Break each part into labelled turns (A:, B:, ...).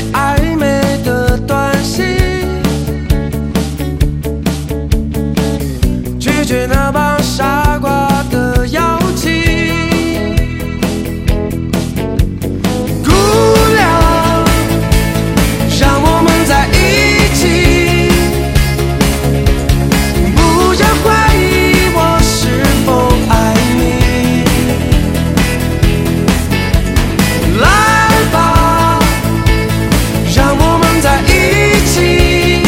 A: 暧昧的短信，拒绝那帮傻瓜的邀请。姑娘，让我们在一起，不要怀疑我是否爱你。来吧，让我们在一起，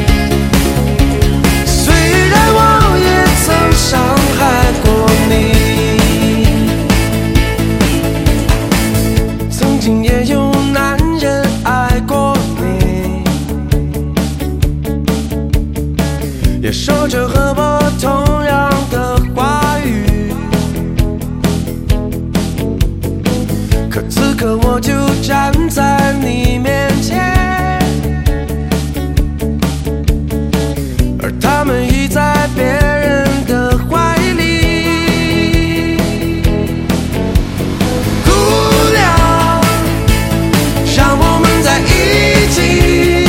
A: 虽然我也曾伤害过你，曾经也有男人爱过你，也说着和我同样的话语，可此刻我就站在你面前，而他们已在别人的怀里。姑娘，让我们在一起，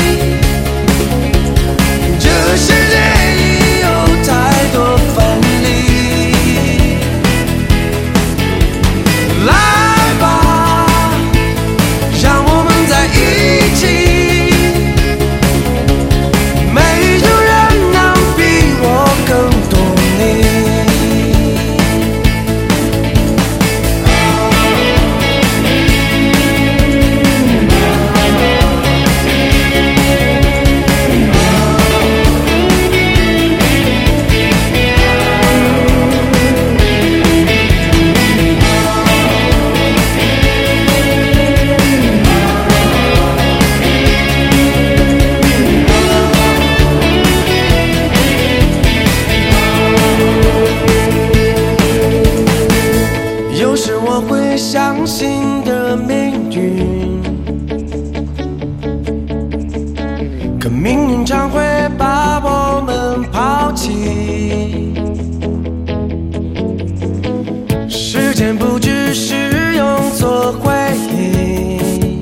A: 这世界已有太多分离。来吧，让我们在一起，没有人能比我更懂你。有时我会相信的命运，可命运常会把我们抛弃。时间不只是用作回忆，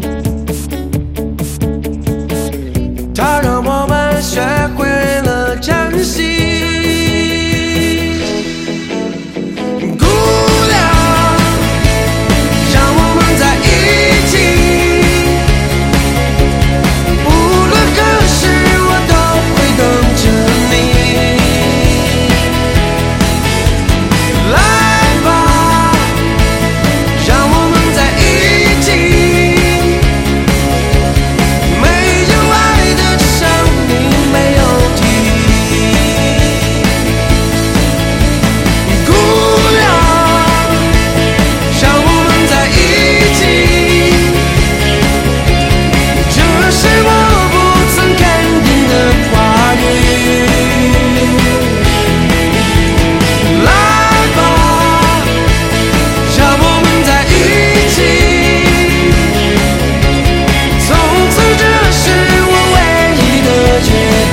A: 它让我们学会了珍惜。姑娘，让我们在一起，无论何时我都会等着你。来吧，让我们在一起，没有爱的生命没有意义。姑娘，让我们在一起，这是我不曾肯定的话语。来吧，让我们在一起，从此这是我唯一的决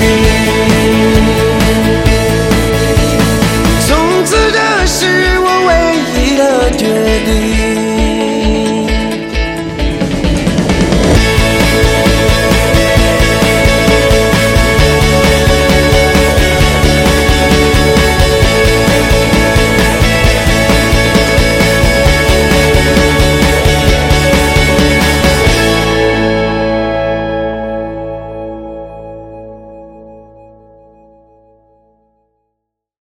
A: 定，从此这是我唯一的决定。